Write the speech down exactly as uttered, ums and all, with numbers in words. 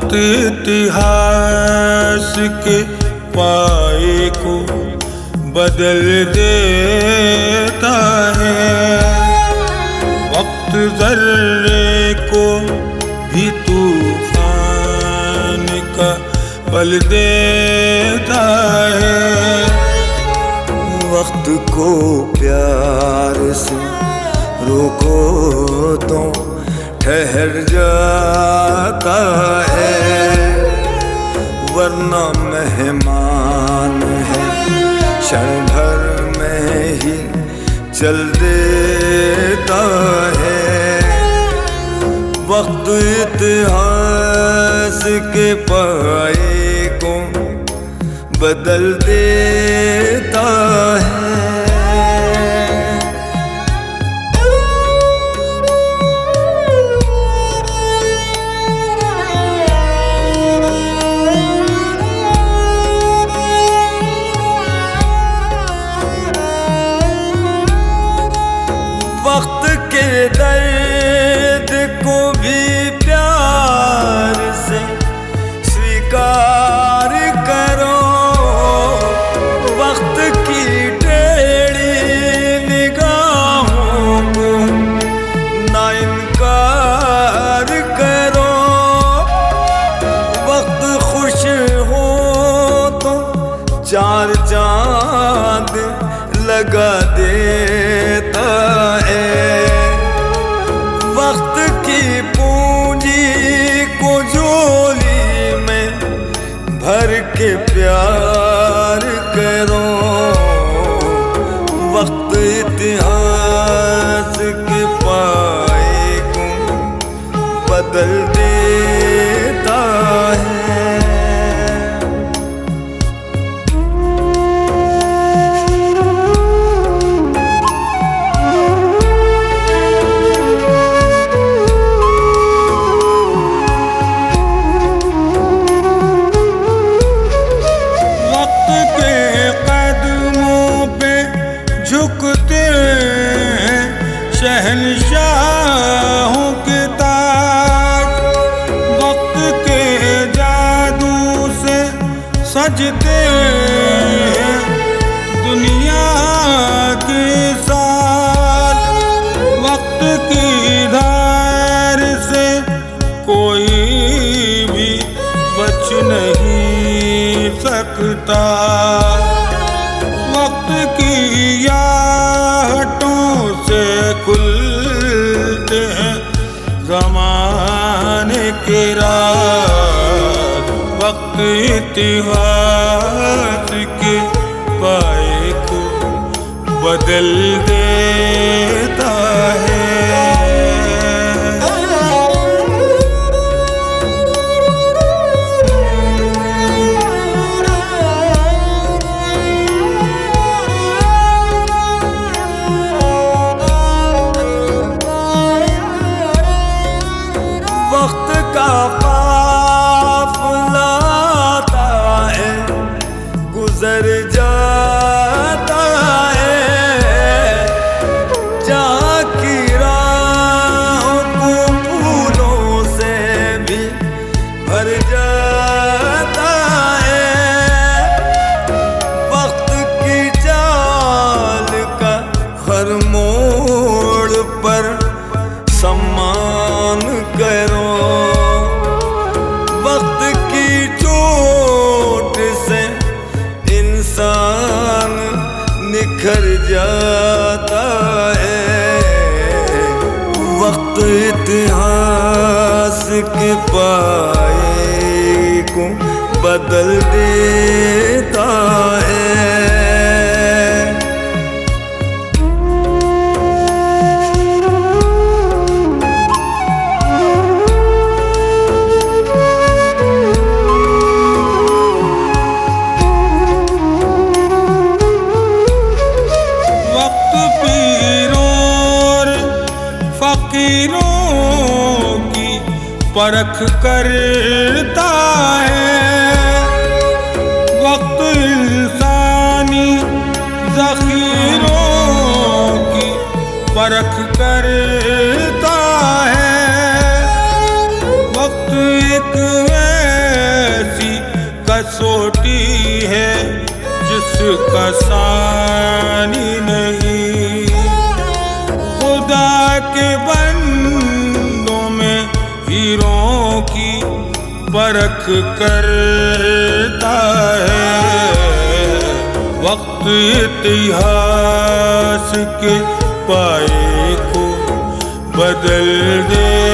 वक्त इतिहास के पाए को बदल देता है। वक्त जर्रे को भी तूफान का पल देता है। वक्त को प्यार से रोको तो ठहर जाता है, वरना मेहमान है क्षण भर में ही चल देता है। वक्त इतिहास के पाए को बदल देता है। वक्त के दर्द को भी प्यार से स्वीकार करो, वक्त की टेढ़ी निगाहों को ना इनकार करो। वक्त खुश हो तो चार चांद लगा देता है। वक्त की पूंजी को झोली में भर के प्यार करो। वक्त इतिहास के पाए को बदल देता है। झुकते हैं शहंशाहों के ताज, वक्त के जादू से सजते हैं दुनिया के साथ। वक्त की धार से कोई भी बच नहीं सकता। वक्त की आहटों से खुलते हैं ज़माने के राज। वक्त इतिहास के पाए को बदल देता है। वक्त का काफिला आता है, गुजर जाता है। जहाँ की राहों को फूलों से भी भर जाता है। वक्त की चाल का हर मोड़ पर सम्मान करो। वक्त की चोट से इंसान निखर जाता है। वक्त इतिहास के पाए को बदल देता है। फकीरों की परख करता है। वक्त इंसानी ज़ख़ीरों की परख करता है। वक्त एक है जिसका सानी नहीं। खुदा के बंदों में हीरों की परख करता है। वक्त इतिहास के पाए को बदल दे